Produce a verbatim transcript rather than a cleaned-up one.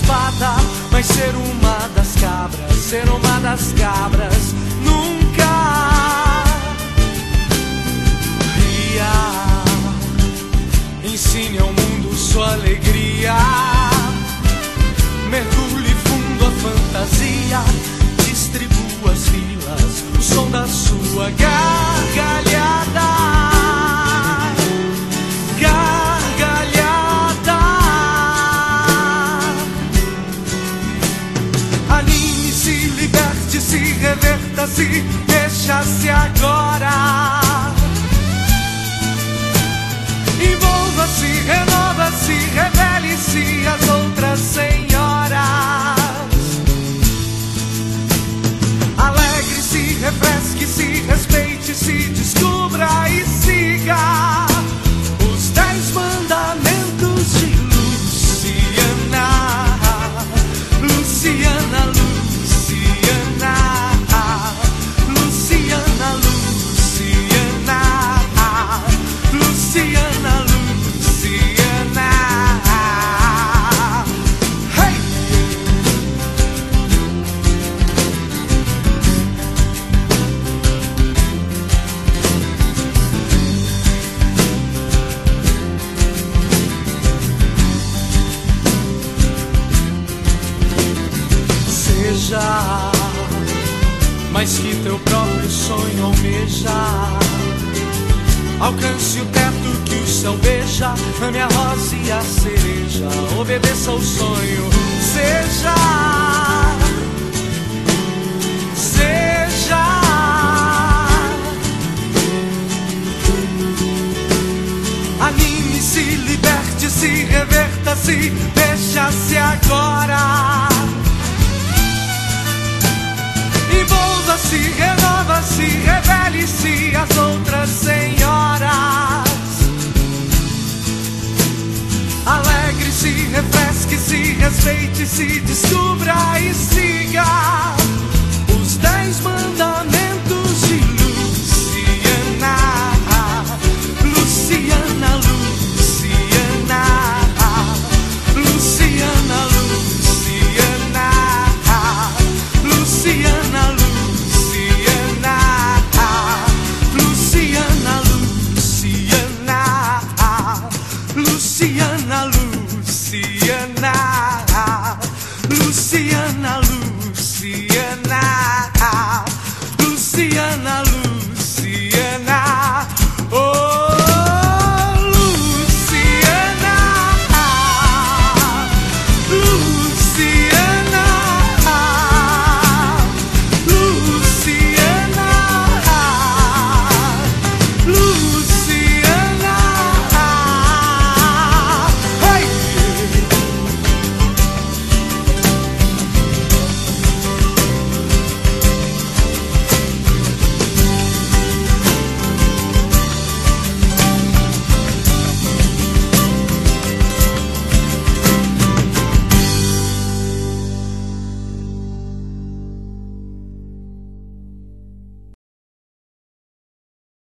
espada, mas ser uma das cabras, ser uma das cabras nunca ria. Ensine ao mundo sua alegria, mergulhe fundo a fantasia, distribua as vilas, o som da sua gargalhada. Gargalhada. Anime-se, liberte-se, reverta-se, mexa-se agora. Envolva-se, renova-se, revele-se as outras senhoras. Alegre-se, refresque-se, respeite-se, descubra e siga os dez mandamentos de Luciana. Luciana, Luciana, Luciana, Luciana, Luciana, Luciana. Hey! Seja mais que teu próprio sonho almeja. Alcance o teto que o céu beija, ame a rosa e a cereja, obedeça ao sonho. Seja, seja. Anime-se, liberte-se, reverta-se, deixa-se agora. Envolva-se, renova-se, revele-se as outras senhoras. Alegre-se, refresque-se, respeite-se, descubra e siga os dez mandamentos.